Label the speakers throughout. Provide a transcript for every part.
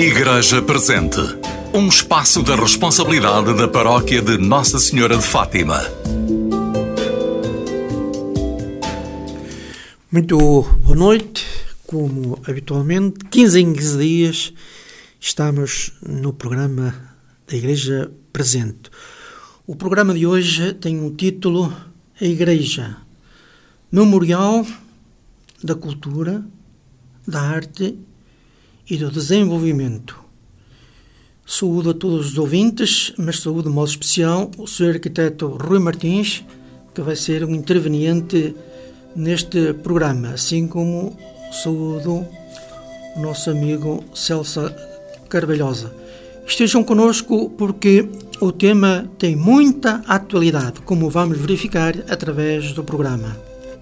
Speaker 1: Igreja Presente, um espaço da responsabilidade da Paróquia de Nossa Senhora de Fátima.
Speaker 2: Muito boa noite. Como habitualmente, 15 em 15 dias, estamos no programa da Igreja Presente. O programa de hoje tem um título: A Igreja, Memorial da Cultura, da Arte e do Desenvolvimento. Saúdo a todos os ouvintes, mas saúdo de modo especial o Sr. Arquiteto Rui Martins, que vai ser um interveniente neste programa, assim como saúdo o nosso amigo Celso Carvalhosa. Estejam connosco porque o tema tem muita atualidade, como vamos verificar através do programa.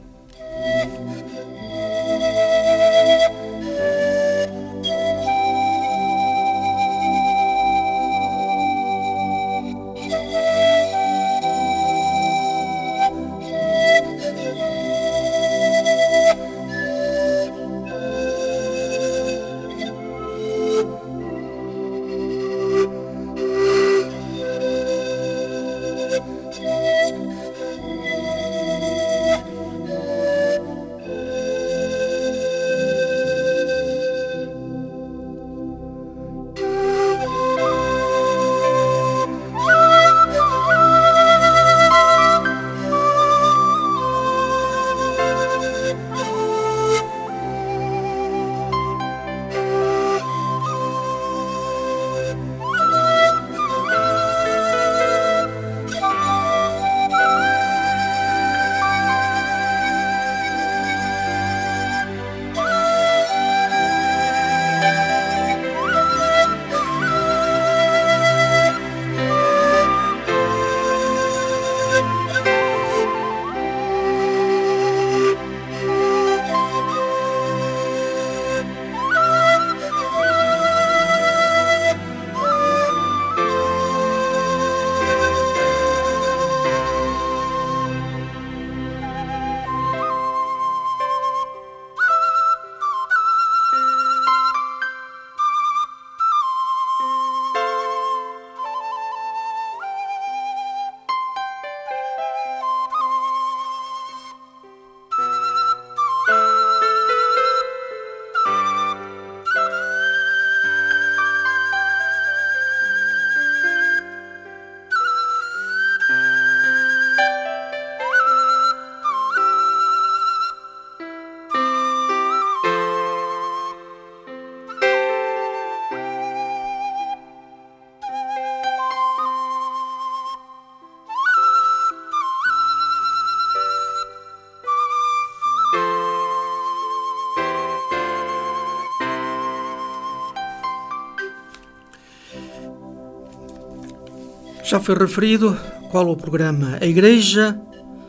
Speaker 2: Já foi referido qual o programa: A Igreja,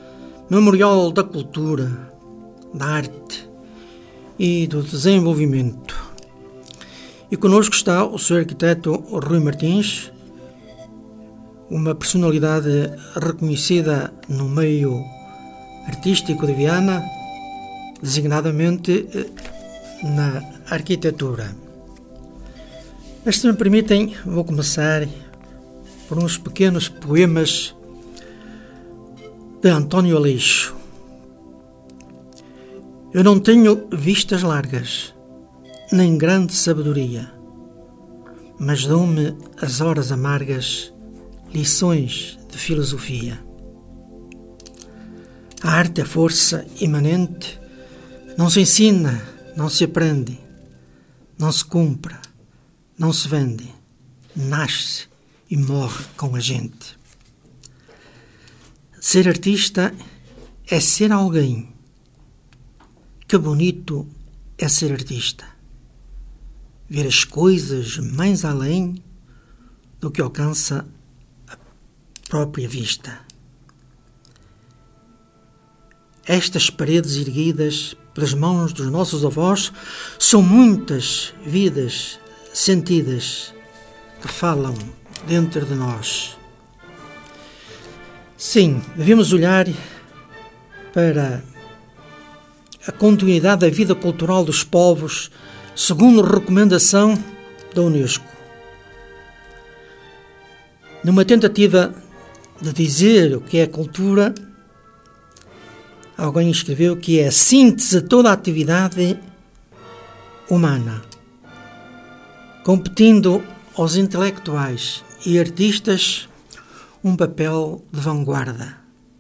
Speaker 2: Memorial da Cultura, da Arte e do Desenvolvimento. E connosco está o Sr. Arquiteto Rui Martins, uma personalidade reconhecida no meio artístico de Viana, designadamente na arquitetura. Mas, se me permitem, vou começar por uns pequenos poemas de António Aleixo. Eu não tenho vistas largas, nem grande sabedoria, mas dou-me as horas amargas lições de filosofia. A arte é força imanente, não se ensina, não se aprende, não se compra, não se vende, nasce e morre com a gente. Ser artista é ser alguém. Que bonito é ser artista. Ver as coisas mais além do que alcança a própria vista. Estas paredes erguidas pelas mãos dos nossos avós são muitas vidas sentidas que falam dentro de nós. Sim, devemos olhar para a continuidade da vida cultural dos povos segundo recomendação da Unesco. Numa tentativa de dizer o que é cultura, alguém escreveu que é a síntese de toda a atividade humana, competindo aos intelectuais e artistas um papel de vanguarda.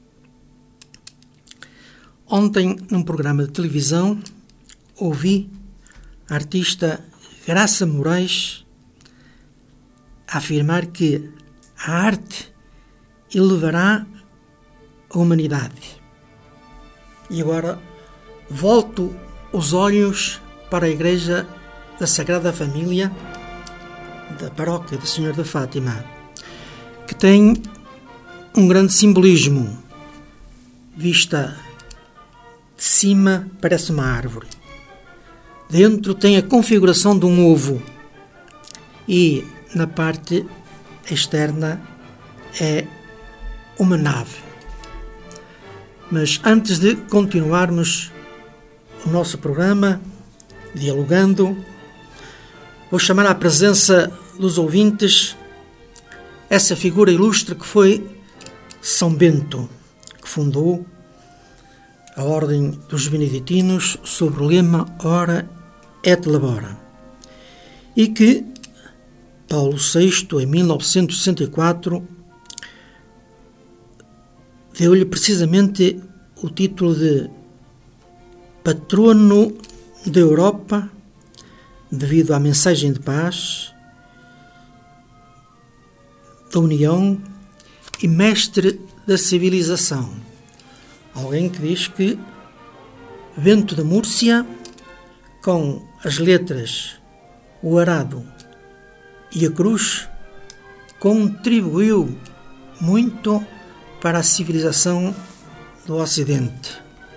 Speaker 2: Ontem, num programa de televisão, ouvi a artista Graça Moraes afirmar que a arte elevará a humanidade. E agora volto os olhos para a Igreja da Sagrada Família da Paróquia do Senhor de Fátima, que tem um grande simbolismo. Vista de cima, parece uma árvore. Dentro tem a configuração de um ovo e na parte externa é uma nave. Mas antes de continuarmos o nosso programa, dialogando, vou chamar à presença dos ouvintes essa figura ilustre que foi São Bento, que fundou a Ordem dos Beneditinos sob o lema Ora et Labora, e que Paulo VI, em 1964, deu-lhe precisamente o título de Patrono da Europa, devido à mensagem de paz, da união e mestre da civilização. Alguém que diz que Bento de Múrcia, com as letras, o arado e a cruz, contribuiu muito para a civilização do Ocidente.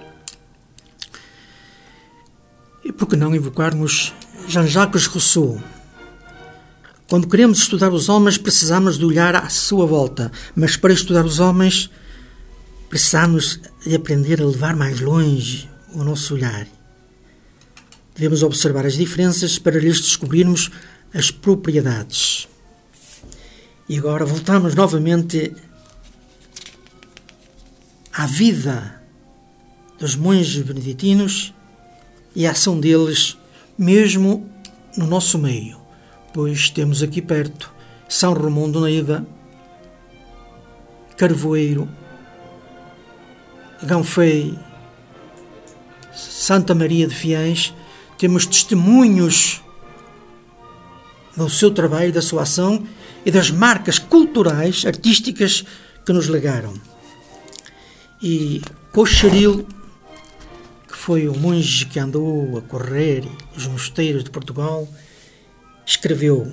Speaker 2: E por que não invocarmos Jean-Jacques Rousseau? Quando queremos estudar os homens, precisamos de olhar à sua volta, mas para estudar os homens, precisamos de aprender a levar mais longe o nosso olhar. Devemos observar as diferenças para lhes descobrirmos as propriedades. E agora voltamos novamente à vida dos monges beneditinos e à ação deles, mesmo no nosso meio, pois temos aqui perto São Romão do Neiva, Carvoeiro, Ganfei, Santa Maria de Fiéis. Temos testemunhos do seu trabalho, da sua ação e das marcas culturais, artísticas que nos legaram. E Coxaril, que foi o monge que andou a correr os mosteiros de Portugal, escreveu: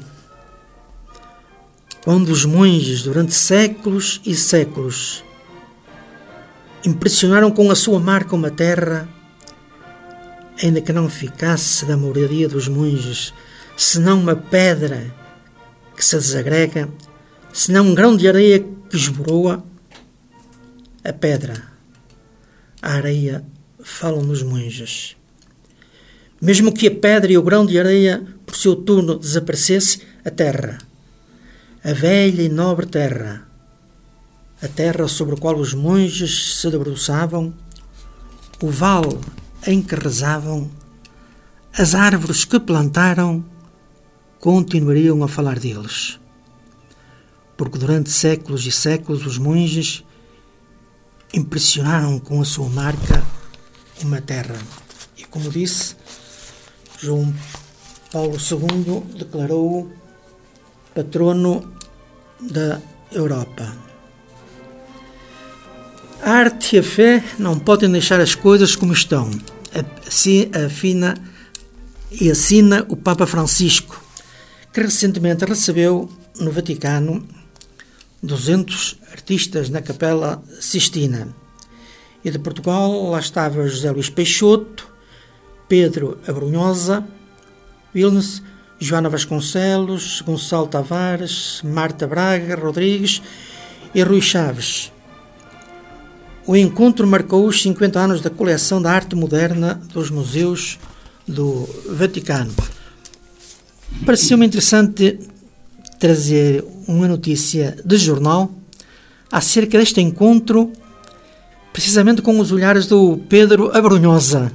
Speaker 2: quando os monges, durante séculos e séculos, impressionaram com a sua marca uma terra, ainda que não ficasse da moradia dos monges senão uma pedra que se desagrega, senão um grão de areia que esboroa, a pedra, a areia falam nos monges. Mesmo que a pedra e o grão de areia por seu turno desaparecesse, a terra, a velha e nobre terra, a terra sobre a qual os monges se debruçavam, o vale em que rezavam, as árvores que plantaram, continuariam a falar deles. Porque durante séculos e séculos os monges impressionaram com a sua marca uma terra. E como disse, João Paulo II declarou-o patrono da Europa. A arte e a fé não podem deixar as coisas como estão. Assim afina e assina o Papa Francisco, que recentemente recebeu no Vaticano 200 artistas na Capela Sistina. E de Portugal lá estava José Luís Peixoto, Pedro Abrunhosa, Wilnes, Joana Vasconcelos, Gonçalo Tavares, Marta Braga, Rodrigues e Rui Chaves. O encontro marcou os 50 anos da coleção da arte moderna dos museus do Vaticano. pareceu-me interessante trazer uma notícia de jornal acerca deste encontro, precisamente com os olhares do Pedro Abrunhosa.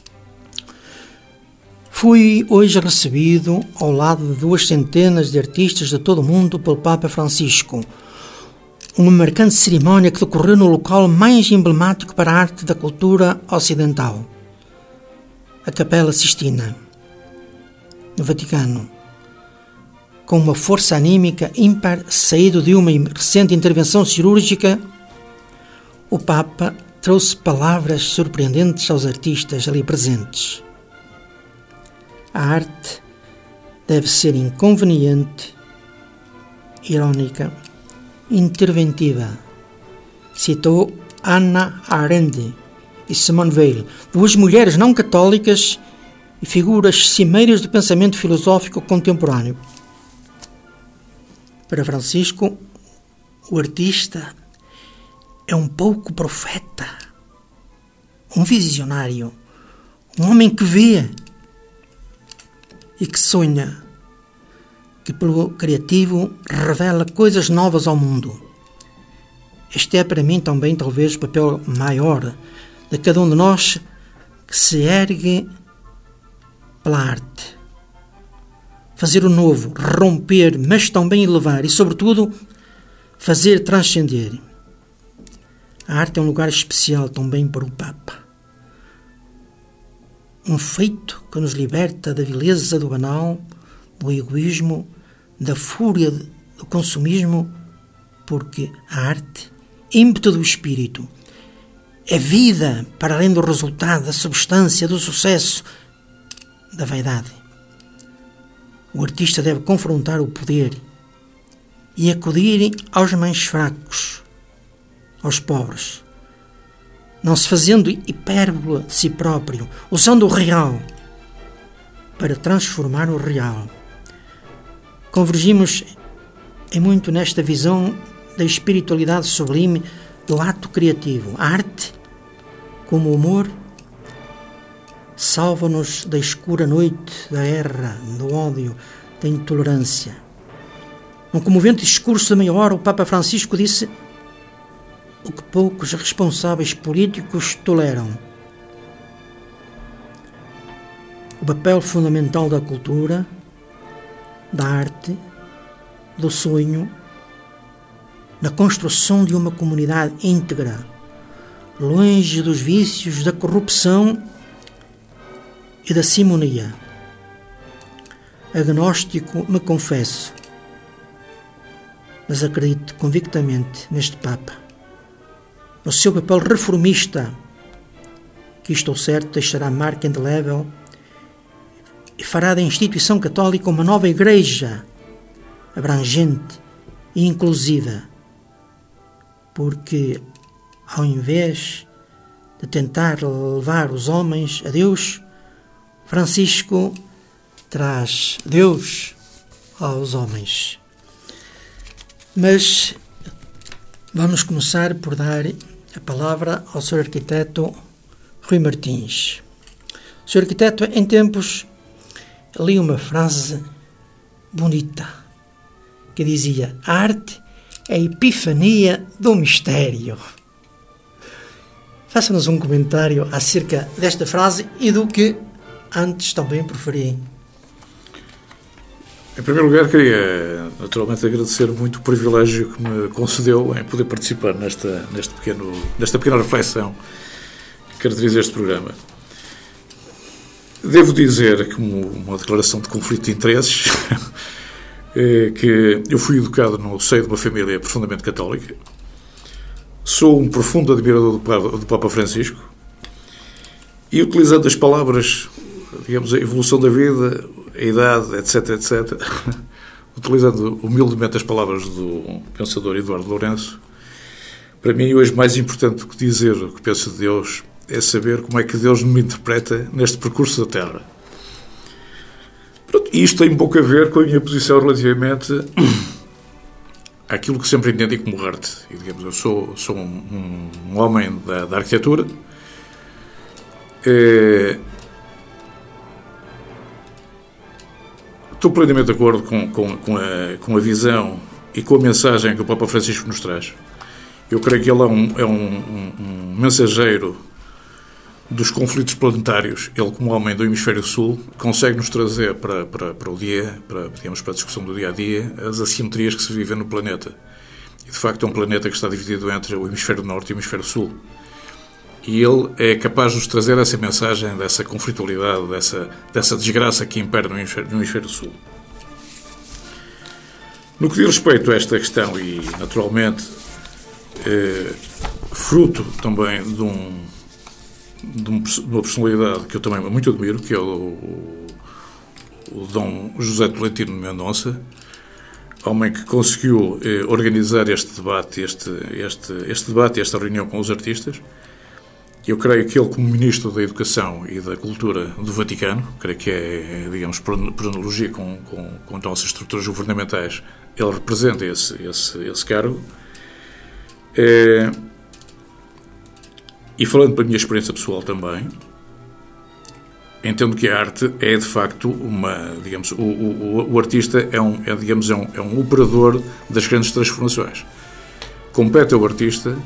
Speaker 2: Fui hoje recebido ao lado de 2 centenas de artistas de todo o mundo pelo Papa Francisco. Uma marcante cerimónia que decorreu no local mais emblemático para a arte da cultura ocidental, a Capela Sistina, no Vaticano. Com uma força anímica ímpar, saído de uma recente intervenção cirúrgica, o Papa trouxe palavras surpreendentes aos artistas ali presentes. A arte deve ser inconveniente, irónica, interventiva, citou Hannah Arendt e Simone Weil, 2 mulheres não católicas e figuras cimeiras do pensamento filosófico contemporâneo. Para Francisco, o artista é um pouco profeta, um visionário, um homem que vê e que sonha, que pelo criativo revela coisas novas ao mundo. Este é para mim também talvez o papel maior de cada um de nós, que se ergue pela arte. Fazer o novo, romper, mas também elevar e, sobretudo, fazer transcender. A arte é um lugar especial também para o Papa. Um feito que nos liberta da vileza do banal, do egoísmo, da fúria do consumismo, porque a arte, ímpeto do espírito, é vida para além do resultado, da substância, do sucesso, da vaidade. O artista deve confrontar o poder e acudir aos mais fracos, aos pobres, não se fazendo hipérbole de si próprio, usando o real para transformar o real. Convergimos em muito nesta visão da espiritualidade sublime do ato criativo. A arte, como o humor, salva-nos da escura noite, da guerra, do ódio, da intolerância. Num comovente discurso de meia hora, o Papa Francisco disse o que poucos responsáveis políticos toleram: o papel fundamental da cultura, da arte, do sonho, na construção de uma comunidade íntegra, longe dos vícios, da corrupção e da simonia. Agnóstico me confesso, mas acredito convictamente neste Papa, no seu papel reformista, que estou certo deixará marca indelével e fará da instituição católica uma nova igreja, abrangente e inclusiva, porque ao invés de tentar levar os homens a Deus, Francisco traz Deus aos homens. Mas vamos começar por dar a palavra ao Sr. Arquiteto Rui Martins. Sr. Arquiteto, em tempos, li uma frase bonita que dizia: a arte é a epifania do mistério. Faça-nos um comentário acerca desta frase e do que antes também preferi.
Speaker 3: Em primeiro lugar, queria naturalmente agradecer muito o privilégio que me concedeu em poder participar nesta pequena reflexão que caracteriza este programa. Devo dizer, como uma declaração de conflito de interesses, que eu fui educado no seio de uma família profundamente católica, sou um profundo admirador do Papa Francisco e, utilizando as palavras, digamos, a evolução da vida, a idade, etc., utilizando humildemente as palavras do pensador Eduardo Lourenço, para mim hoje mais importante do que dizer o que penso de Deus é saber como é que Deus me interpreta neste percurso da Terra. Pronto, isto tem pouco a ver com a minha posição relativamente àquilo que sempre entendi como arte. E, digamos, eu sou um homem da arquitetura, estou plenamente de acordo com a visão e com a mensagem que o Papa Francisco nos traz. Eu creio que ele é um mensageiro dos conflitos planetários. Ele, como homem do Hemisfério Sul, consegue nos trazer para o dia, para a discussão do dia-a-dia, as assimetrias que se vivem no planeta. E, de facto, é um planeta que está dividido entre o Hemisfério Norte e o Hemisfério Sul. E ele é capaz de nos trazer essa mensagem dessa conflitualidade, dessa desgraça que impera no Hemisfério Sul. No que diz respeito a esta questão, e, naturalmente, fruto também de uma personalidade que eu também muito admiro, que é o Dom José Tolentino Mendonça, homem que conseguiu organizar este debate, esta reunião com os artistas. Eu creio que ele, como Ministro da Educação e da Cultura do Vaticano, creio que é, digamos, por analogia com nossas estruturas governamentais, ele representa esse cargo. E falando pela minha experiência pessoal também, entendo que a arte é, de facto, digamos, o artista é um operador das grandes transformações. Compete ao artista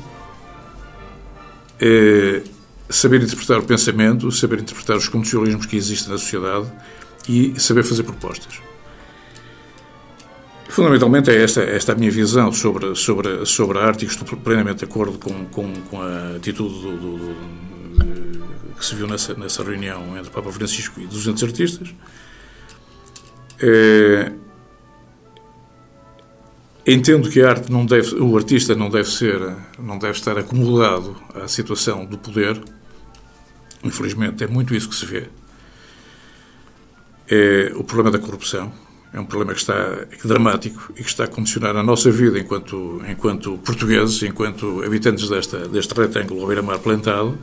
Speaker 3: saber interpretar o pensamento, saber interpretar os condicionalismos que existem na sociedade e saber fazer propostas. Fundamentalmente é esta a minha visão sobre a arte, e estou plenamente de acordo com a atitude que se viu nessa reunião entre o Papa Francisco e 200 artistas. Entendo que o artista não deve estar acomodado à situação do poder. Infelizmente é muito isso que se vê. O problema da corrupção é um problema que é dramático e que está a condicionar a nossa vida enquanto portugueses, enquanto habitantes deste retângulo ao beira-mar plantado.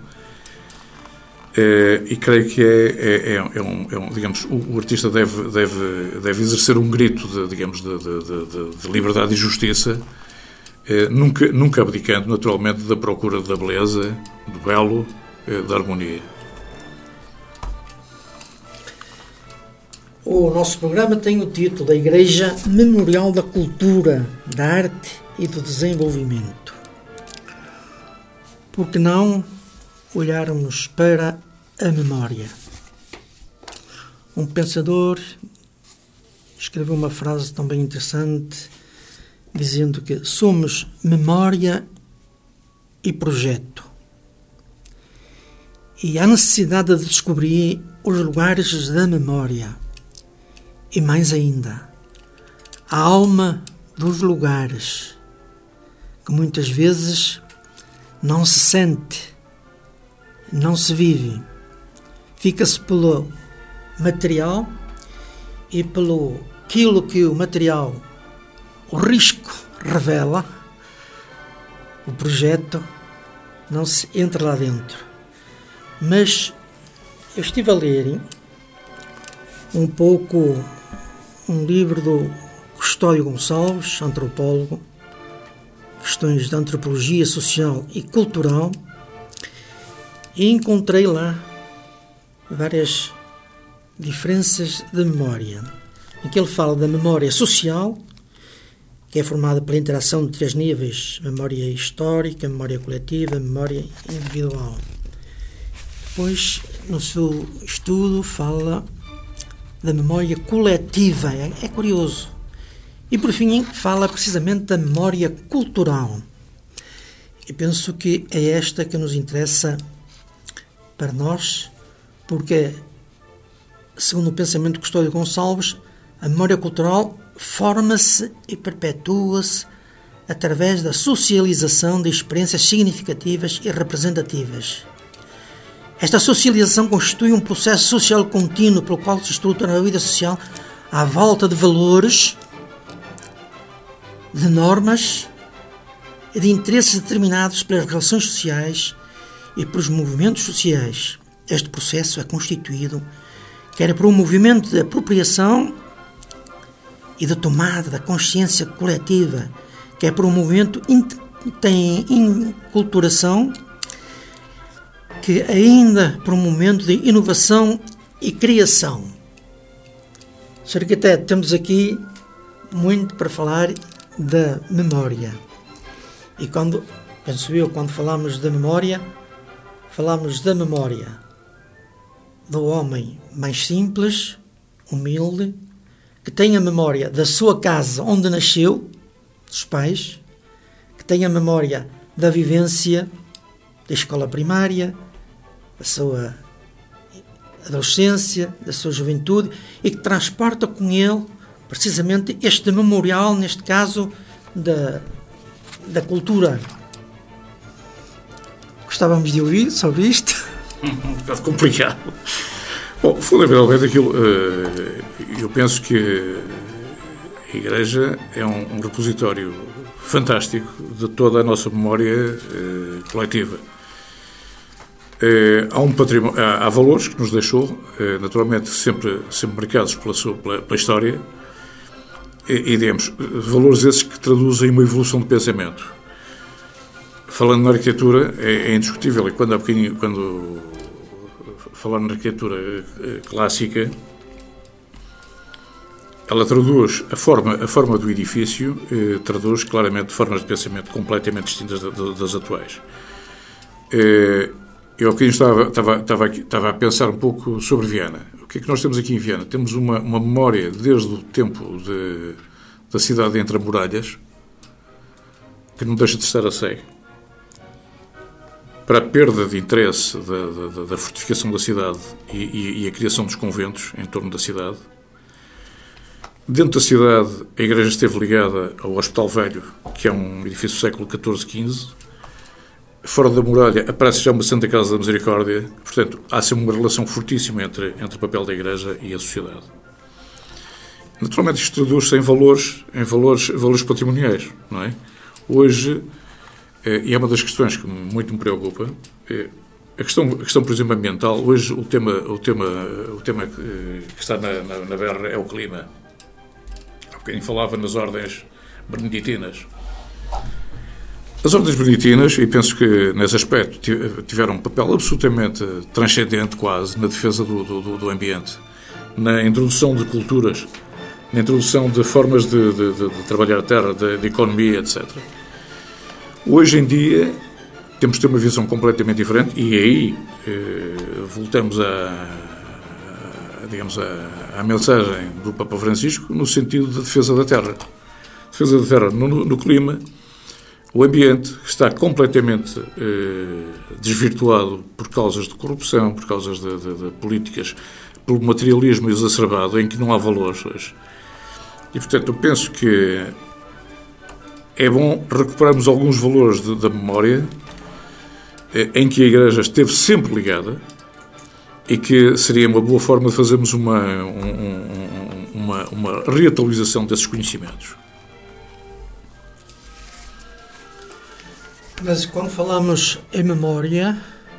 Speaker 3: E creio que digamos, o artista deve exercer um grito de liberdade e justiça, nunca abdicando, naturalmente, da procura da beleza, do belo, da harmonia.
Speaker 2: O nosso programa tem o título da Igreja Memorial da Cultura, da Arte e do Desenvolvimento. Por que não olharmos para a memória? Um pensador escreveu uma frase também interessante, dizendo que somos memória e projeto. E há necessidade de descobrir os lugares da memória. E mais ainda, a alma dos lugares, que muitas vezes não se sente, não se vive. Fica-se pelo material e pelo aquilo que o material, o risco revela, o projeto não se entra lá dentro. Mas eu estive a ler um pouco um livro do Custódio Gonçalves, antropólogo, questões de antropologia social e cultural, e encontrei lá várias diferenças de memória, em que ele fala da memória social, que é formada pela interação de 3 níveis: memória histórica, memória coletiva, memória individual. Depois, no seu estudo, fala da memória coletiva. É curioso. E, por fim, fala precisamente da memória cultural. E penso que é esta que nos interessa para nós, porque, segundo o pensamento de Custódio Gonçalves, a memória cultural forma-se e perpetua-se através da socialização de experiências significativas e representativas. Esta socialização constitui um processo social contínuo pelo qual se estrutura a vida social à volta de valores, de normas e de interesses determinados pelas relações sociais e pelos movimentos sociais. Este processo é constituído quer por um movimento de apropriação e de tomada da consciência coletiva, quer por um movimento de inculturação, que ainda por um momento de inovação e criação. Sr. Arquiteto, temos aqui muito para falar da memória. E quando falamos da memória do homem mais simples, humilde, que tem a memória da sua casa onde nasceu, dos pais, que tem a memória da vivência da escola primária, da sua adolescência, da sua juventude, e que transporta com ele precisamente este memorial, neste caso, da cultura. Gostávamos de ouvir sobre isto.
Speaker 3: Um bocado complicado. Bom, fundamentalmente aquilo, eu penso que a Igreja é um repositório fantástico de toda a nossa memória coletiva. Há um património, há valores que nos deixou, naturalmente sempre marcados pela história, e digamos, valores esses que traduzem uma evolução de pensamento. Falando na arquitetura, é indiscutível, e quando falar na arquitetura clássica, ela traduz a forma do edifício, traduz claramente formas de pensamento completamente distintas das atuais. Eu aqui estava a pensar um pouco sobre Viana. O que é que nós temos aqui em Viana? Temos uma memória desde o tempo da cidade entre muralhas, que não deixa de estar a seco, para a perda de interesse da fortificação da cidade e a criação dos conventos em torno da cidade. Dentro da cidade, a igreja esteve ligada ao Hospital Velho, que é um edifício do século XIV-XV. Fora da muralha aparece já uma Santa Casa da Misericórdia. Portanto, há sempre uma relação fortíssima entre o papel da igreja e a sociedade. Naturalmente, isto traduz-se em valores patrimoniais, não é? Hoje, e é uma das questões que muito me preocupa, a questão, por exemplo, ambiental. Hoje o tema que está na BR é o clima. Há bocadinho falava nas ordens beneditinas. As ordens beneditinas, e penso que nesse aspecto tiveram um papel absolutamente transcendente quase na defesa do ambiente, na introdução de culturas, na introdução de formas de trabalhar a terra, de economia, etc. Hoje em dia temos de ter uma visão completamente diferente, e aí voltamos à mensagem do Papa Francisco no sentido de defesa da terra. Defesa da terra no clima. O ambiente está completamente desvirtuado por causas de corrupção, por causas de políticas, pelo materialismo exacerbado, em que não há valores hoje. E, portanto, eu penso que é bom recuperarmos alguns valores da memória em que a Igreja esteve sempre ligada, e que seria uma boa forma de fazermos uma reatualização desses conhecimentos.
Speaker 2: Mas quando falamos em memória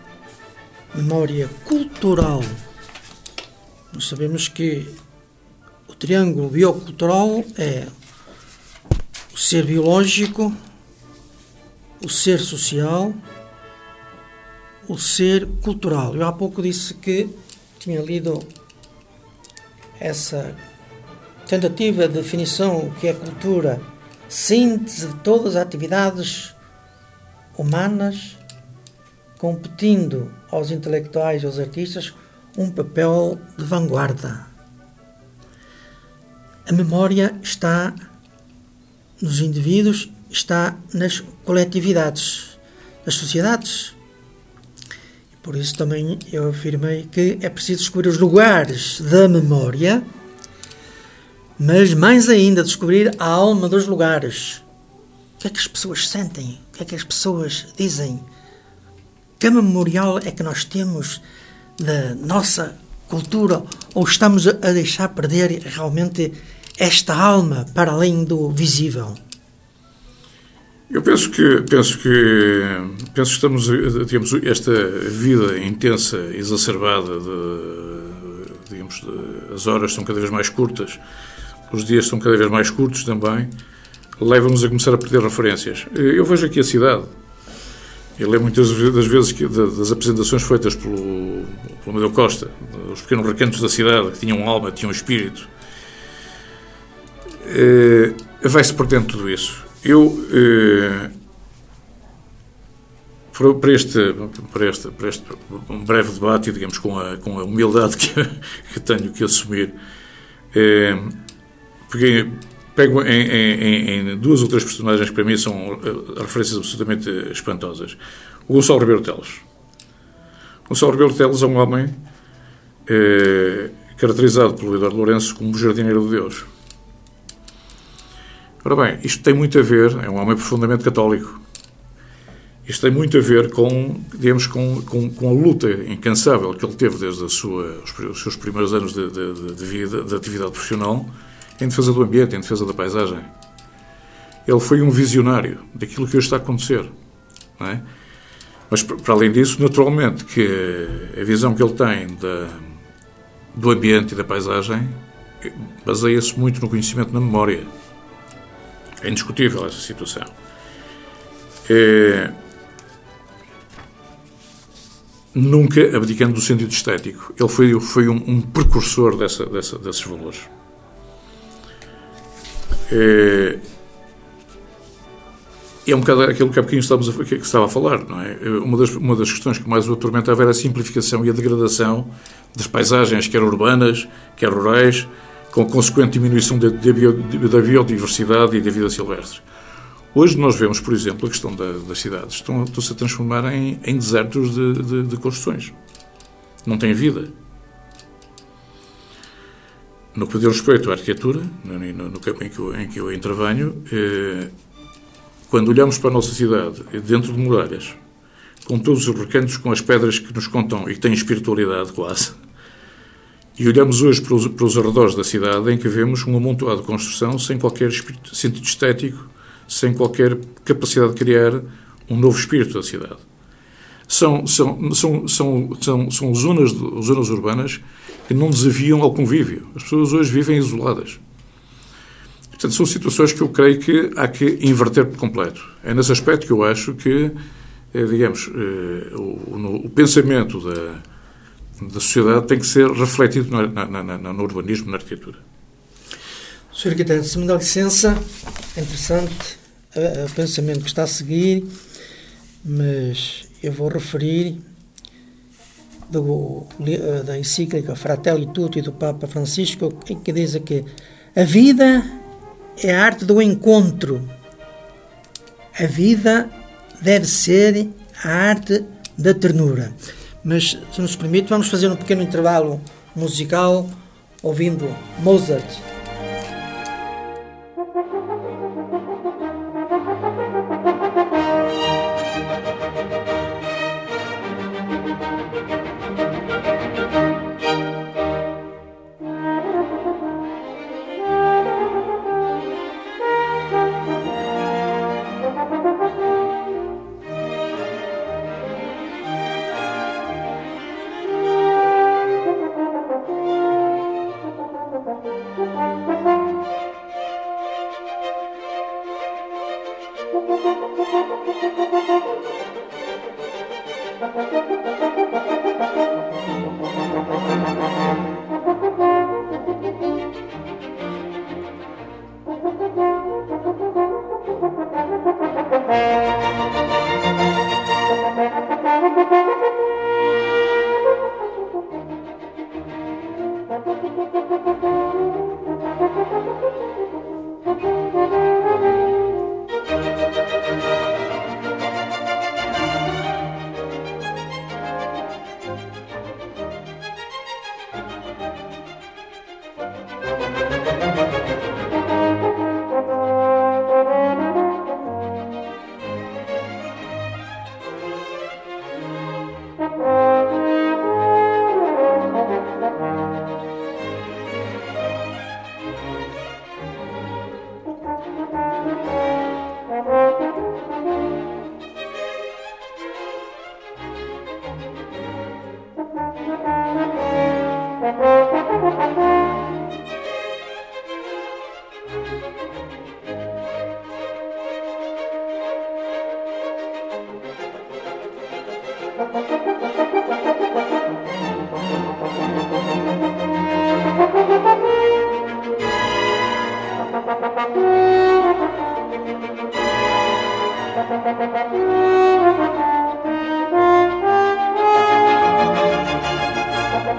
Speaker 2: cultural, nós sabemos que o triângulo biocultural é o ser biológico, o ser social, o ser cultural. Eu há pouco disse que tinha lido essa tentativa de definição do que é cultura, síntese de todas as atividades humanas, competindo aos intelectuais e aos artistas um papel de vanguarda. A memória está nos indivíduos, está nas coletividades, nas sociedades. E por isso também eu afirmei que é preciso descobrir os lugares da memória, mas mais ainda descobrir a alma dos lugares. O que é que as pessoas sentem? O que é que as pessoas dizem? Que memorial é que nós temos da nossa cultura, ou estamos a deixar perder realmente esta alma para além do visível?
Speaker 3: Eu penso que estamos, digamos, esta vida intensa, exacerbada, as horas são cada vez mais curtas, os dias são cada vez mais curtos também, leva-nos a começar a perder referências. Eu vejo aqui a cidade. Eu lembro muitas das vezes das apresentações feitas pelo Amadeu Costa, os pequenos recantos da cidade, que tinham alma, tinham espírito. vai-se perdendo tudo isso. Eu, para este breve debate, e digamos com a humildade que tenho que assumir, pego em duas ou três personagens que para mim são referências absolutamente espantosas. O Gonçalo Rebelo Teles. Gonçalo Rebelo Teles é um homem caracterizado pelo Eduardo Lourenço como jardineiro de Deus. Ora bem, isto tem muito a ver, é um homem profundamente católico. Isto tem muito a ver com, digamos, com a luta incansável que ele teve desde os seus primeiros anos de vida, de atividade profissional, em defesa do ambiente, em defesa da paisagem. Ele foi um visionário daquilo que hoje está a acontecer. Não é? Mas, para além disso, naturalmente, que a visão que ele tem do ambiente e da paisagem baseia-se muito no conhecimento, na memória. É indiscutível essa situação. Nunca abdicando do sentido estético. Ele foi um precursor desses valores. É um bocado aquilo que há bocadinho que estava a falar, não é? Uma das questões que mais o atormentava era a simplificação e a degradação das paisagens, quer urbanas, quer rurais, com consequente diminuição da biodiversidade e da vida silvestre. Hoje nós vemos, por exemplo, a questão das cidades. Estão-se a transformar em desertos de construções. Não tem vida. No que diz respeito à arquitetura, no campo em que eu intervenho, quando olhamos para a nossa cidade, dentro de muralhas, com todos os recantos, com as pedras que nos contam e que têm espiritualidade quase, e olhamos hoje para os arredores da cidade, em que vemos um amontoado de construção sem qualquer sentido estético, sem qualquer capacidade de criar um novo espírito da cidade. São zonas urbanas que não desafiam ao convívio. As pessoas hoje vivem isoladas. Portanto, são situações que eu creio que há que inverter por completo. É nesse aspecto que eu acho que, digamos, o pensamento da sociedade tem que ser refletido no urbanismo, na arquitetura.
Speaker 2: Sr. Arquiteto, se me dá licença, é interessante o pensamento que está a seguir, mas eu vou referir da encíclica Fratelli Tutti do Papa Francisco, que diz que a vida é a arte do encontro. A vida deve ser a arte da ternura. Mas, se nos permite, vamos fazer um pequeno intervalo musical ouvindo Mozart.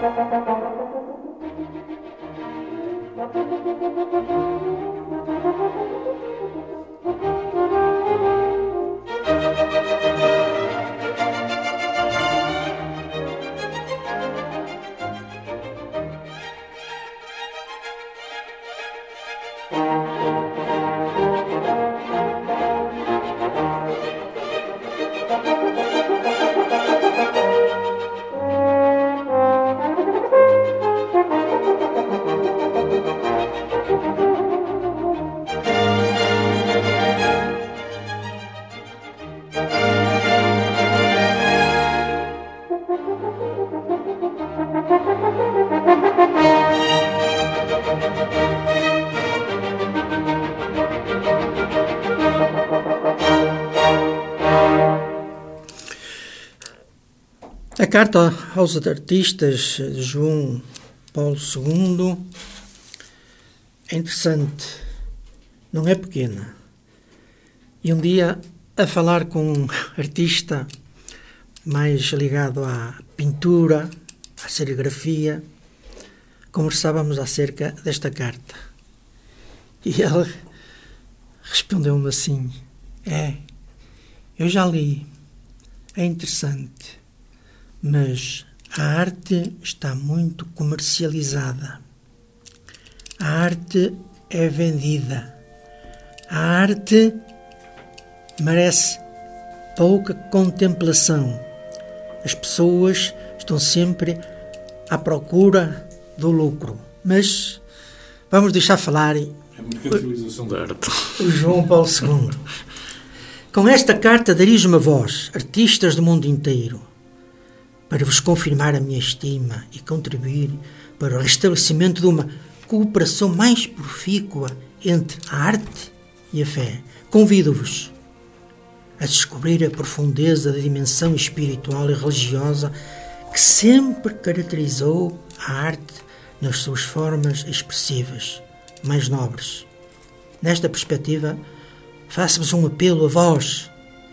Speaker 2: A carta aos artistas de João Paulo II é interessante, não é pequena. E um dia, a falar com um artista mais ligado à pintura, à serigrafia, conversávamos acerca desta carta. E ele respondeu-me assim: eu já li, é interessante, mas a arte está muito comercializada. A arte é vendida. A arte merece pouca contemplação. As pessoas estão sempre à procura do lucro. Mas vamos deixar falar
Speaker 3: a mercantilização da arte.
Speaker 2: O João Paulo II. Com esta carta dirijo-me a vós, artistas do mundo inteiro, para vos confirmar a minha estima e contribuir para o restabelecimento de uma cooperação mais profícua entre a arte e a fé. Convido-vos a descobrir a profundeza da dimensão espiritual e religiosa que sempre caracterizou a arte nas suas formas expressivas, mais nobres. Nesta perspectiva, faço-vos um apelo a vós,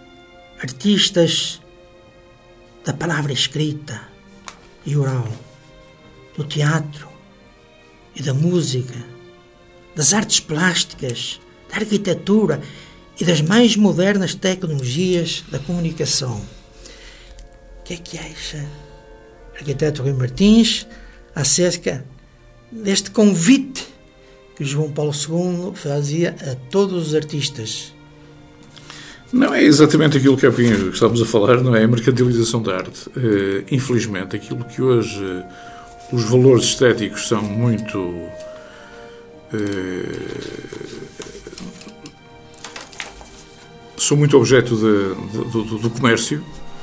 Speaker 2: artistas da palavra escrita e oral, do teatro e da música, das artes plásticas, da arquitetura e das mais modernas tecnologias da comunicação. O que é que acha, arquiteto Rui Martins, acerca deste convite que João Paulo II fazia a todos os artistas?
Speaker 3: Não é exatamente aquilo que estamos a falar, não é a mercantilização da arte. Infelizmente, aquilo que hoje os valores estéticos são muito objeto do comércio.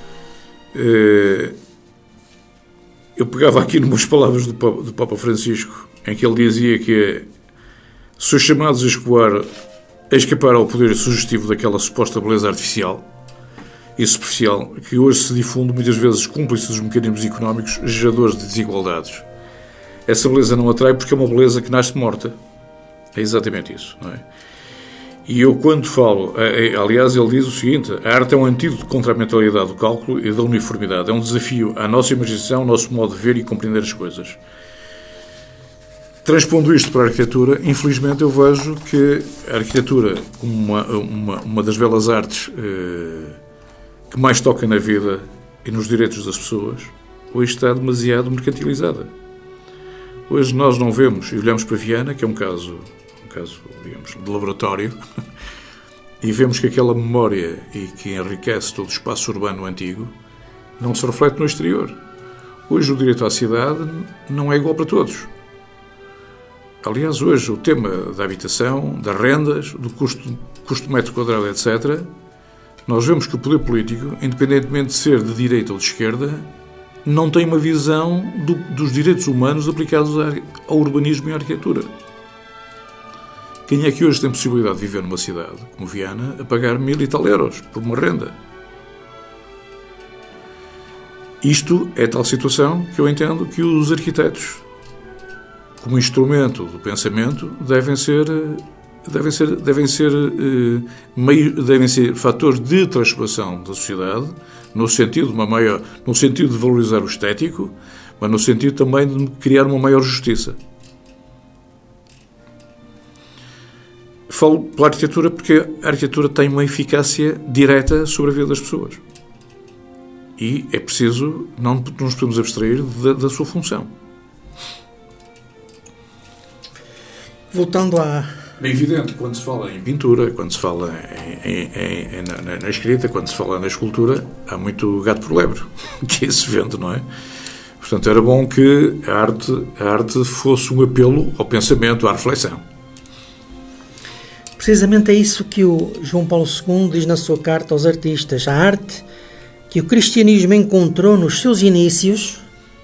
Speaker 3: Eu pegava aqui numas palavras do Papa Francisco, em que ele dizia que são chamados a escapar ao poder sugestivo daquela suposta beleza artificial e superficial que hoje se difunde muitas vezes cúmplice dos mecanismos económicos geradores de desigualdades. Essa beleza não atrai porque é uma beleza que nasce morta. É exatamente isso, não é? E eu quando falo, aliás ele diz o seguinte: a arte é um antídoto contra a mentalidade do cálculo e da uniformidade, é um desafio à nossa imaginação, ao nosso modo de ver e compreender as coisas. Transpondo isto para a arquitetura, infelizmente eu vejo que a arquitetura, como uma das belas artes que mais toca na vida e nos direitos das pessoas, hoje está demasiado mercantilizada. Hoje nós não vemos, e olhamos para Viana, que é um caso, digamos, de laboratório, e vemos que aquela memória e que enriquece todo o espaço urbano antigo não se reflete no exterior. Hoje o direito à cidade não é igual para todos. Aliás, hoje o tema da habitação, das rendas, do custo metro quadrado, etc., nós vemos que o poder político, independentemente de ser de direita ou de esquerda, não tem uma visão dos direitos humanos aplicados ao urbanismo e à arquitetura. Quem é que hoje tem possibilidade de viver numa cidade como Viana a pagar 1.000 e tal euros por uma renda? Isto é tal situação que eu entendo que os arquitetos, como instrumento do pensamento, devem ser fatores de transformação da sociedade, no sentido de valorizar o estético, mas no sentido também de criar uma maior justiça. Falo pela arquitetura porque a arquitetura tem uma eficácia direta sobre a vida das pessoas. E é preciso, não nos podemos abstrair da sua função.
Speaker 2: Voltando a...
Speaker 3: É evidente, quando se fala em pintura, quando se fala na escrita, quando se fala na escultura, há muito gato por lebre, que se vende, não é? Portanto, era bom que a arte fosse um apelo ao pensamento, à reflexão.
Speaker 2: Precisamente é isso que o João Paulo II diz na sua carta aos artistas. A arte que o cristianismo encontrou nos seus inícios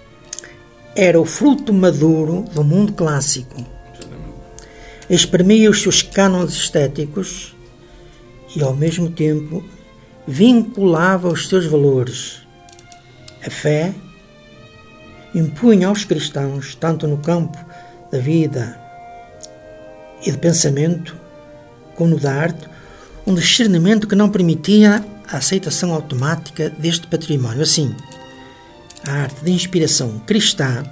Speaker 2: era o fruto maduro do mundo clássico. Exprimia os seus cânones estéticos e, ao mesmo tempo, vinculava os seus valores. A fé impunha aos cristãos, tanto no campo da vida e do pensamento, como no da arte, um discernimento que não permitia a aceitação automática deste património. Assim, a arte de inspiração cristã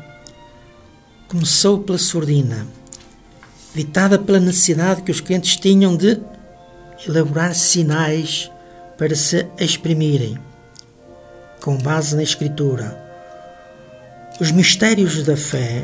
Speaker 2: começou pela sordina, ditada pela necessidade que os crentes tinham de elaborar sinais para se exprimirem, com base na Escritura, os mistérios da fé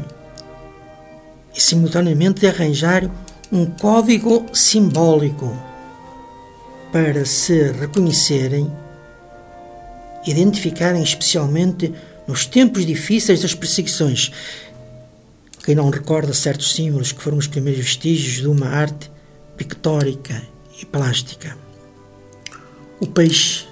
Speaker 2: e, simultaneamente, de arranjar um código simbólico para se reconhecerem, identificarem especialmente nos tempos difíceis das perseguições. Quem não recorda certos símbolos que foram os primeiros vestígios de uma arte pictórica e plástica? O peixe,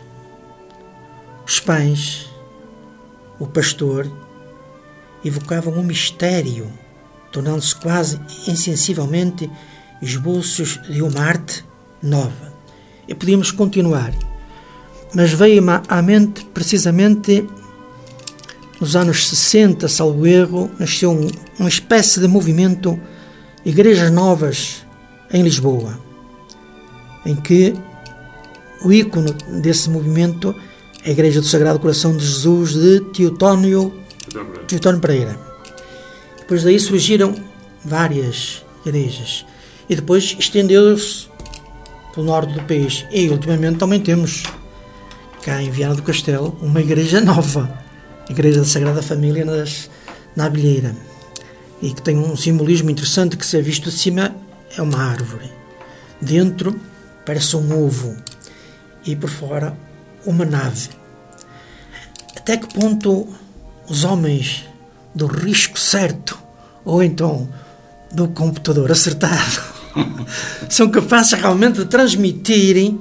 Speaker 2: os pães, o pastor evocavam um mistério, tornando-se quase insensivelmente esboços de uma arte nova. E podíamos continuar, mas veio-me à mente precisamente nos anos 60, salvo erro, nasceu uma espécie de movimento Igrejas Novas em Lisboa, em que o ícone desse movimento é a Igreja do Sagrado Coração de Jesus de Teotónio Pereira. Depois daí surgiram várias igrejas e depois estendeu-se pelo norte do país. E ultimamente também temos cá em Viana do Castelo uma igreja nova, a Igreja da Sagrada Família na Abelheira, e que tem um simbolismo interessante que, se é visto de cima, é uma árvore. Dentro parece um ovo e por fora uma nave. Até que ponto os homens do risco certo ou então do computador acertado são capazes realmente de transmitirem,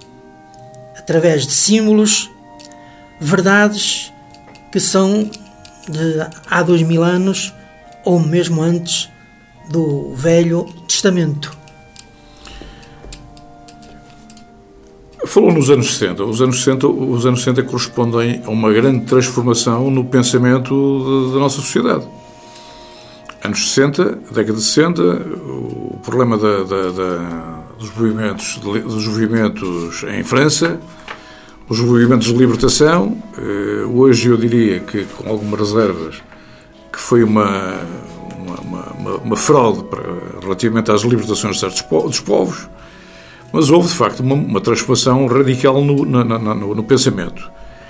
Speaker 2: através de símbolos, verdades que são de há 2000 anos ou mesmo antes do Velho Testamento.
Speaker 3: Falou nos anos 60. Os anos 60 correspondem a uma grande transformação no pensamento da nossa sociedade. Anos 60, década de 60, o problema dos movimentos em França, os movimentos de libertação. Hoje eu diria que, com algumas reservas, que foi uma fraude relativamente às libertações de certos dos povos, mas houve, de facto, uma transformação radical no pensamento.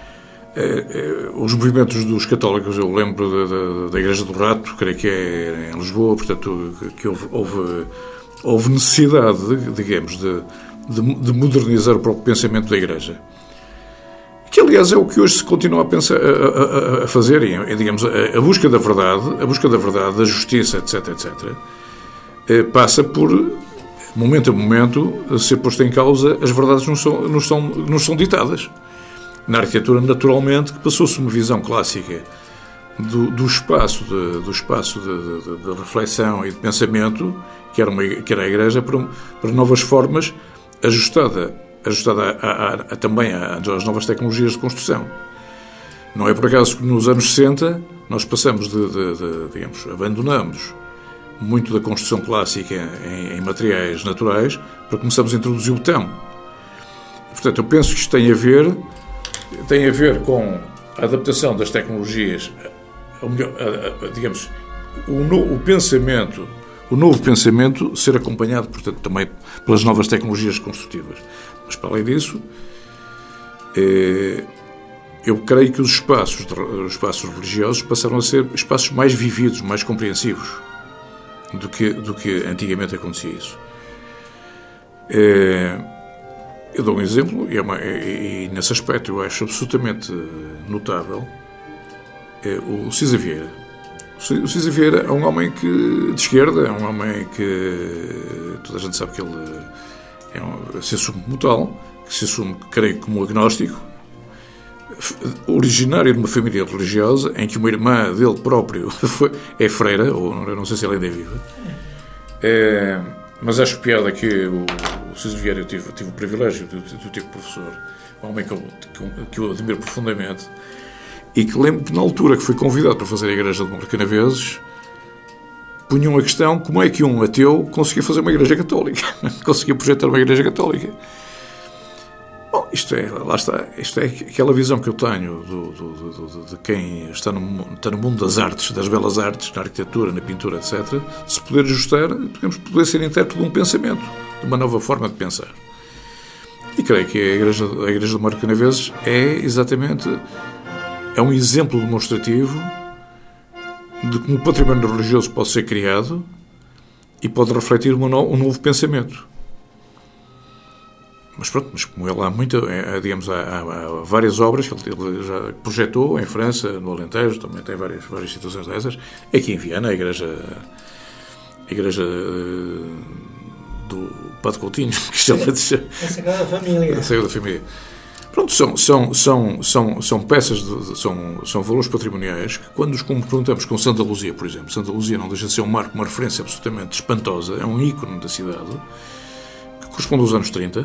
Speaker 3: Os movimentos dos católicos, eu lembro da Igreja do Rato, creio que é em Lisboa, portanto, que houve necessidade, digamos, de modernizar o próprio pensamento da Igreja. Que, aliás, é o que hoje se continua a fazer, digamos, a busca da verdade, da justiça, etc., passa por, momento a momento, ser posto em causa, as verdades não são ditadas. Na arquitetura, naturalmente, que passou-se uma visão clássica do espaço de reflexão e de pensamento, que era a Igreja, para novas formas, ajustada também às novas tecnologias de construção. Não é por acaso que nos anos 60 nós passamos digamos, abandonamos muito da construção clássica em materiais naturais para começarmos a introduzir o betão. Portanto, eu penso que isto tem a ver com a adaptação das tecnologias digamos, o pensamento, o novo pensamento ser acompanhado, portanto, também pelas novas tecnologias construtivas. Mas, para além disso, eu creio que os espaços religiosos passaram a ser espaços mais vividos, mais compreensivos do que antigamente acontecia isso. Eu dou um exemplo, e nesse aspecto eu acho absolutamente notável, o Cisa Vieira. O Cisa Vieira é um homem de esquerda, é um homem que toda a gente sabe que ele se assume como tal, que se assume, creio, como agnóstico, originário de uma família religiosa em que uma irmã dele próprio é freira, ou eu não sei se ela ainda é viva. Mas acho piada que o Cisa Vieira, eu tive o privilégio de ter professor, um homem que eu admiro profundamente, e que lembro que na altura que fui convidado para fazer a Igreja de Marcanaveses, punham a questão como é que um ateu conseguia fazer uma Igreja Católica, conseguia projetar uma Igreja Católica. Bom, lá está, isto é aquela visão que eu tenho de quem está no mundo das artes, das belas artes, na arquitetura, na pintura, etc., de se poder ajustar, podemos poder ser intérprete de um pensamento, de uma nova forma de pensar. E creio que a Igreja de Marcanaveses é um exemplo demonstrativo de como o património religioso pode ser criado e pode refletir um novo pensamento. Mas pronto, como ele há várias obras que ele já projetou em França, no Alentejo, também tem várias situações dessas. Aqui em Viana, a igreja do Padre Coutinho, que chama de ser.
Speaker 2: A Sagrada Família.
Speaker 3: A Sagrada Família. Pronto, são peças, são valores patrimoniais que, quando os confrontamos com Santa Luzia, por exemplo, Santa Luzia não deixa de ser um marco, uma referência absolutamente espantosa, é um ícone da cidade, que corresponde aos anos 30,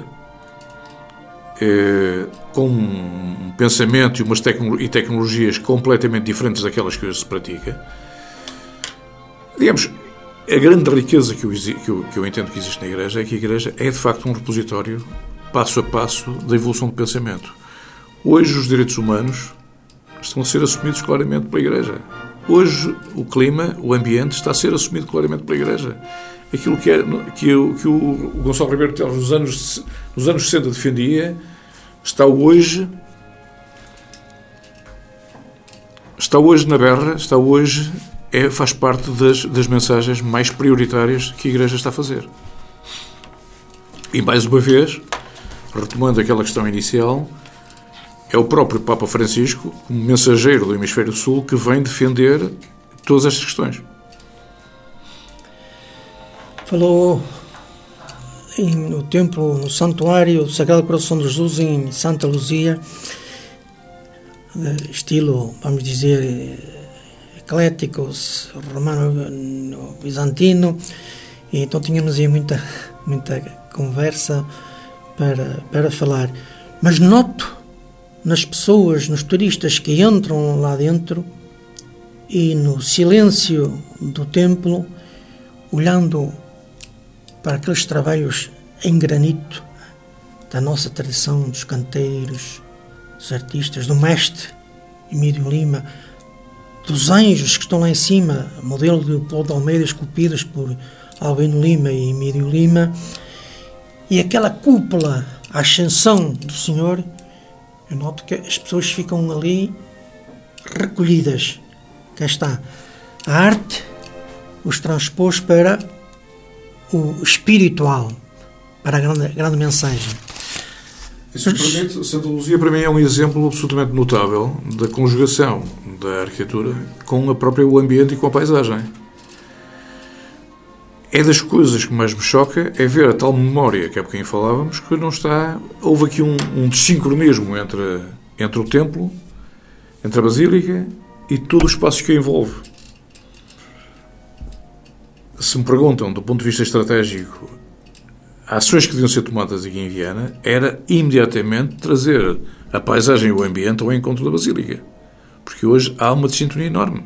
Speaker 3: com um pensamento e tecnologias completamente diferentes daquelas que hoje se pratica. Digamos, a grande riqueza que eu entendo que existe na Igreja é que a Igreja é, de facto, um repositório, passo a passo, da evolução do pensamento. Hoje, os direitos humanos estão a ser assumidos claramente pela Igreja. Hoje, o clima, o ambiente, está a ser assumido claramente pela Igreja. Aquilo que o Gonçalo Ribeiro Teles nos anos 60 defendia, está hoje na berra, faz parte das mensagens mais prioritárias que a Igreja está a fazer. E, mais uma vez, retomando aquela questão inicial, é o próprio Papa Francisco, como mensageiro do Hemisfério Sul, que vem defender todas estas questões.
Speaker 2: Falou no templo, no santuário do Sagrado Coração de Jesus em Santa Luzia, estilo, vamos dizer, eclético, romano, bizantino, e então tínhamos aí muita conversa para falar. Mas noto nas pessoas, nos turistas que entram lá dentro e no silêncio do templo, olhando para aqueles trabalhos em granito da nossa tradição, dos canteiros, dos artistas, do mestre Emílio Lima, dos anjos que estão lá em cima, modelo de Leopoldo Almeida, esculpidos por Albino Lima e Emílio Lima, e aquela cúpula, a ascensão do Senhor, eu noto que as pessoas ficam ali recolhidas. Cá está. A arte os transpôs para o espiritual, para a grande mensagem.
Speaker 3: Isso me permite, Santa Luzia para mim é um exemplo absolutamente notável da conjugação da arquitetura com o ambiente e com a paisagem. É das coisas que mais me choca é ver a tal memória que há bocadinho falávamos, que não está. Houve aqui um desincronismo entre o templo, entre a basílica e todo o espaço que a envolve. Se me perguntam, do ponto de vista estratégico, ações que deviam ser tomadas aqui em Viana, era imediatamente trazer a paisagem e o ambiente ao encontro da basílica. Porque hoje há uma desintonia enorme.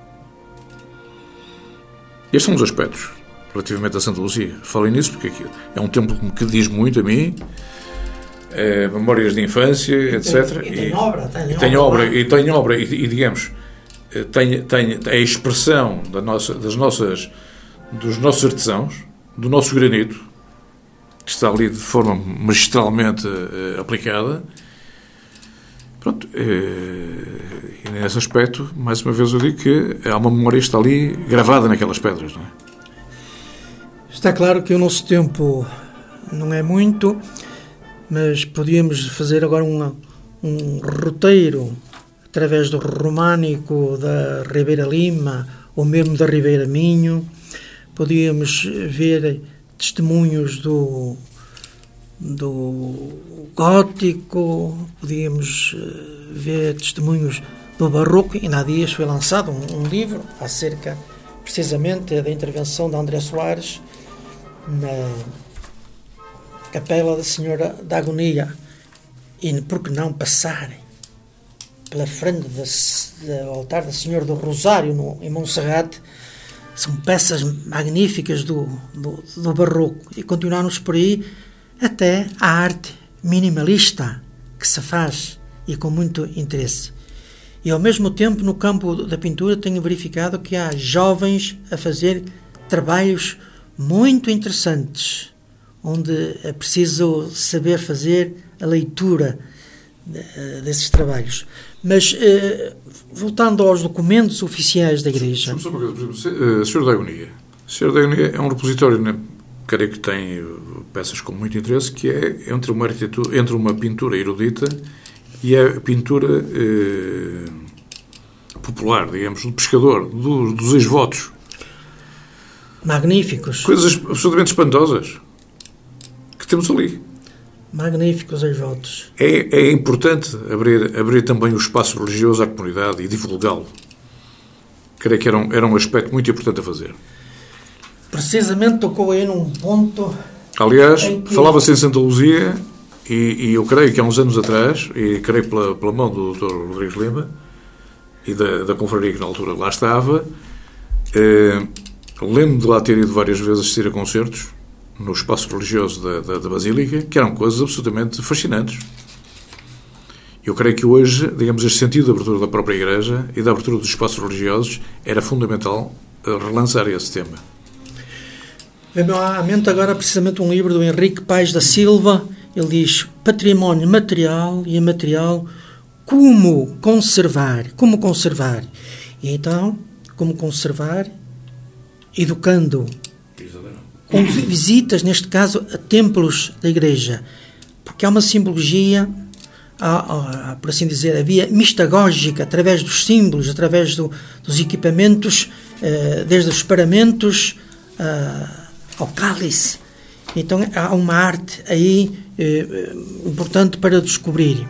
Speaker 3: Estes são os aspectos relativamente a Santa Luzia. Falem nisso porque é um templo que diz muito a mim, memórias de infância, etc.
Speaker 2: E tem obra,
Speaker 3: digamos, tem a expressão dos nossos artesãos, do nosso granito, que está ali de forma magistralmente aplicada. Pronto, e nesse aspecto, mais uma vez eu digo que há uma memória que está ali gravada naquelas pedras, não é?
Speaker 2: Está claro que o nosso tempo não é muito, mas podíamos fazer agora um roteiro através do românico da Ribeira Lima ou mesmo da Ribeira Minho. Podíamos ver testemunhos do gótico, podíamos ver testemunhos do barroco. Ainda há dias foi lançado um livro acerca precisamente da intervenção de André Soares na Capela da Senhora da Agonia, e por que não passarem pela frente do altar da Senhora do Rosário em Monserrate. São peças magníficas do barroco, e continuarmos por aí até a arte minimalista que se faz, e com muito interesse. E ao mesmo tempo, no campo da pintura, tenho verificado que há jovens a fazer trabalhos muito interessantes, onde é preciso saber fazer a leitura desses trabalhos. Mas, voltando aos documentos oficiais da Igreja...
Speaker 3: Só uma coisa, por exemplo, Senhor da Agonia. Senhor da Agonia é um repositório, né, creio que tem peças com muito interesse, que é entre uma pintura erudita e a pintura popular, digamos, do pescador, dos ex-votos.
Speaker 2: Magníficos.
Speaker 3: Coisas absolutamente espantosas que temos ali.
Speaker 2: Magníficos ex-votos.
Speaker 3: É importante abrir também o espaço religioso à comunidade e divulgá-lo. Creio que era um aspecto muito importante a fazer.
Speaker 2: Precisamente tocou aí num ponto...
Speaker 3: Aliás, falava-se em Santa Luzia, e eu creio que há uns anos atrás, e creio pela mão do Dr. Rodrigues Lima e da confraria que na altura lá estava, lembro de lá ter ido várias vezes assistir a concertos no espaço religioso da Basílica, que eram coisas absolutamente fascinantes. Eu creio que hoje, digamos, este sentido de abertura da própria Igreja e da abertura dos espaços religiosos era fundamental relançar esse tema.
Speaker 2: Vem-me à mente agora precisamente um livro do Henrique Paes da Silva. Ele diz: património material e imaterial, como conservar. E então, como conservar? Educando, com visitas, neste caso, a templos da Igreja, porque há uma simbologia, por assim dizer, a via mistagógica, através dos símbolos, através dos equipamentos, desde os paramentos ao cálice. Então há uma arte aí importante para descobrir.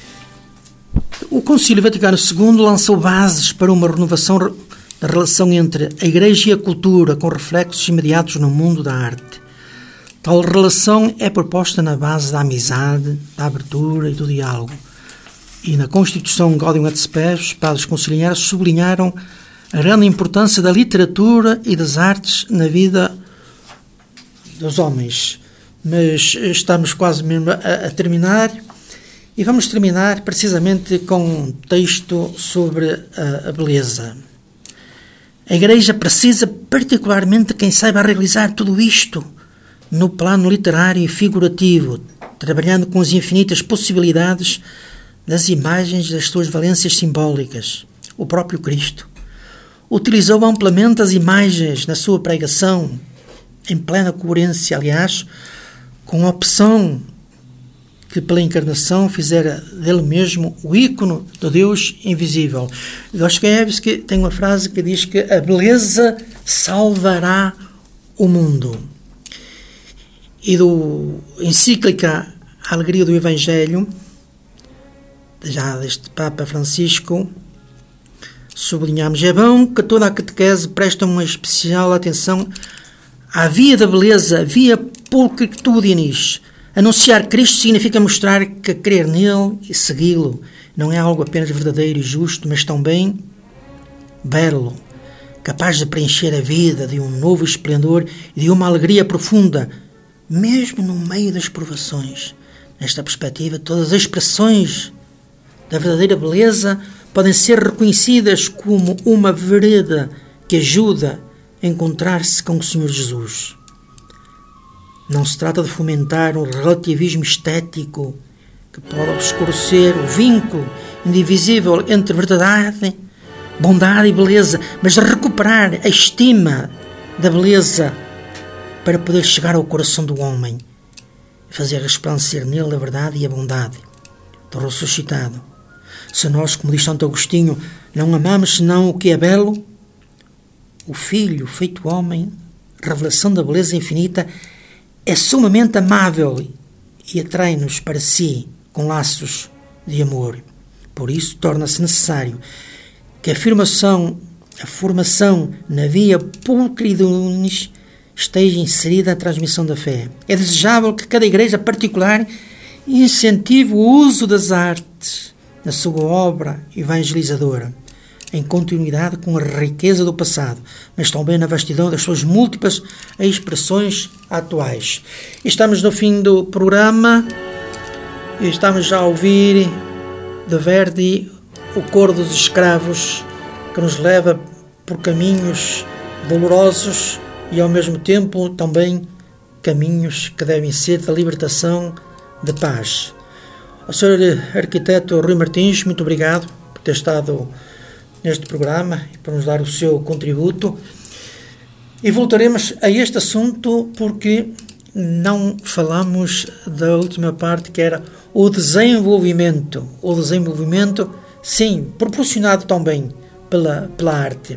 Speaker 2: O Concílio Vaticano II lançou bases para uma renovação da relação entre a Igreja e a cultura, com reflexos imediatos no mundo da arte. Tal relação é proposta na base da amizade, da abertura e do diálogo. E na Constituição Gaudium et Spes, os padres conciliares sublinharam a grande importância da literatura e das artes na vida dos homens. Mas estamos quase mesmo a terminar, e vamos terminar precisamente com um texto sobre a beleza. A Igreja precisa particularmente de quem saiba realizar tudo isto no plano literário e figurativo, trabalhando com as infinitas possibilidades das imagens das suas valências simbólicas. O próprio Cristo utilizou amplamente as imagens na sua pregação, em plena coerência, aliás, com a opção que pela encarnação fizera dele mesmo o ícone do Deus invisível. Dostoiévski tem uma frase que diz que a beleza salvará o mundo. E do encíclica A Alegria do Evangelho, já deste Papa Francisco, sublinhamos: é bom que toda a catequese preste uma especial atenção à via da beleza, via pulcritudinis. Anunciar Cristo significa mostrar que crer nele e segui-lo não é algo apenas verdadeiro e justo, mas também belo, capaz de preencher a vida de um novo esplendor e de uma alegria profunda, mesmo no meio das provações. Nesta perspectiva, todas as expressões da verdadeira beleza podem ser reconhecidas como uma vereda que ajuda a encontrar-se com o Senhor Jesus. Não se trata de fomentar um relativismo estético que pode obscurecer o vínculo indivisível entre verdade, bondade e beleza, mas de recuperar a estima da beleza para poder chegar ao coração do homem e fazer resplandecer nele a verdade e a bondade do ressuscitado. Se nós, como diz Santo Agostinho, não amamos senão o que é belo, o Filho feito homem, revelação da beleza infinita, é sumamente amável e atrai-nos para si com laços de amor. Por isso, torna-se necessário que a formação na via pulcridunis esteja inserida na transmissão da fé. É desejável que cada igreja particular incentive o uso das artes na sua obra evangelizadora, em continuidade com a riqueza do passado, mas também na vastidão das suas múltiplas expressões atuais. Estamos no fim do programa e estamos já a ouvir de Verdi o coro dos escravos, que nos leva por caminhos dolorosos e ao mesmo tempo também caminhos que devem ser da libertação, de paz. Ao Sr. Arquiteto Rui Martins, muito obrigado por ter estado neste programa e por nos dar o seu contributo. E voltaremos a este assunto porque não falamos da última parte, que era o desenvolvimento. O desenvolvimento, sim, proporcionado também pela arte.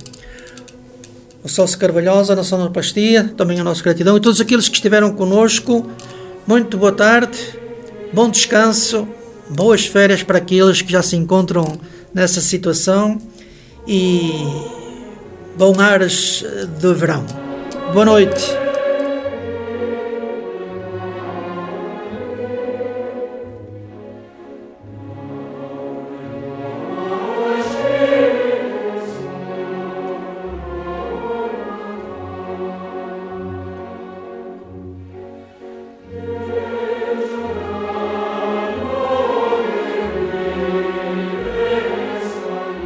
Speaker 2: O Celso Carvalhosa, na sonoplastia, também a nossa gratidão. E todos aqueles que estiveram connosco, muito boa tarde, bom descanso, boas férias para aqueles que já se encontram nessa situação e bom ares de verão. Boa noite.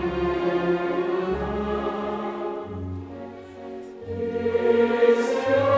Speaker 4: Yes.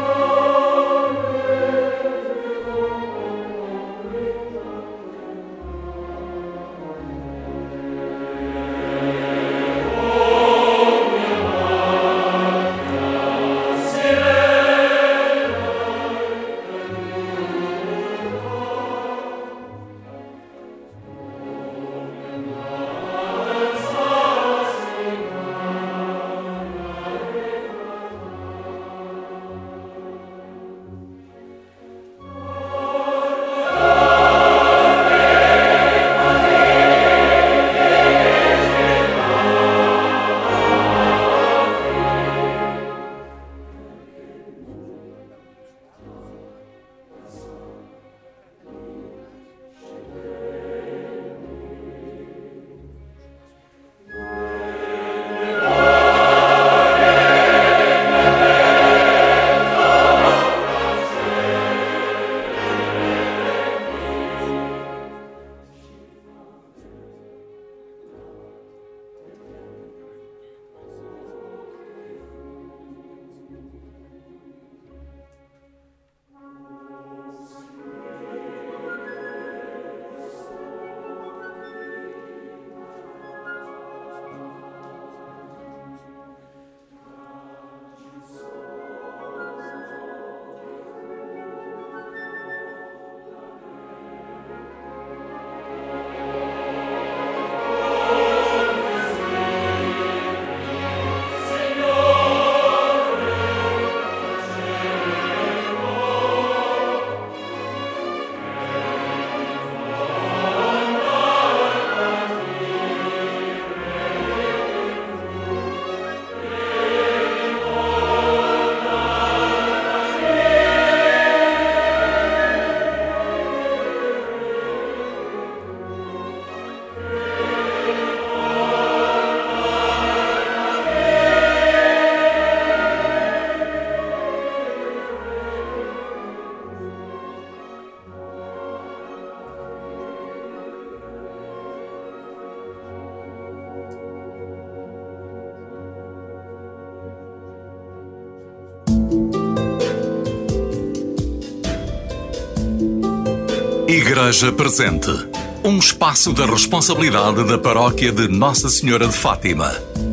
Speaker 1: Igreja Presente, um espaço da responsabilidade da Paróquia de Nossa Senhora de Fátima.